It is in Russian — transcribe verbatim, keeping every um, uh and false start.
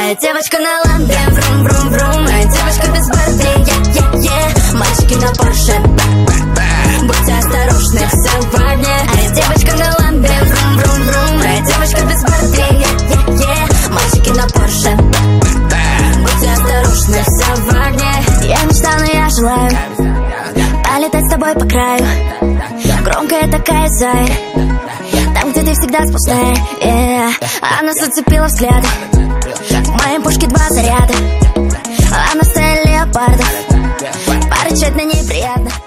А девочка на ламбе, врум-врум-врум. А девочка без Барби, е-е-е. Мальчики на Порше, будьте осторожны, все в огне. А девочка на ламбе, врум-врум-врум. А девочка без Барби, е-е-е. Мальчики на Порше, будьте осторожны, все в огне. Я мечтаю, но я желаю полетать с тобой по краю. Громкая такая зая, там, где ты всегда спустая, yeah. Она зацепила взгляд, в моей пушке два заряда. Она стая леопардов, порычать на ней приятно.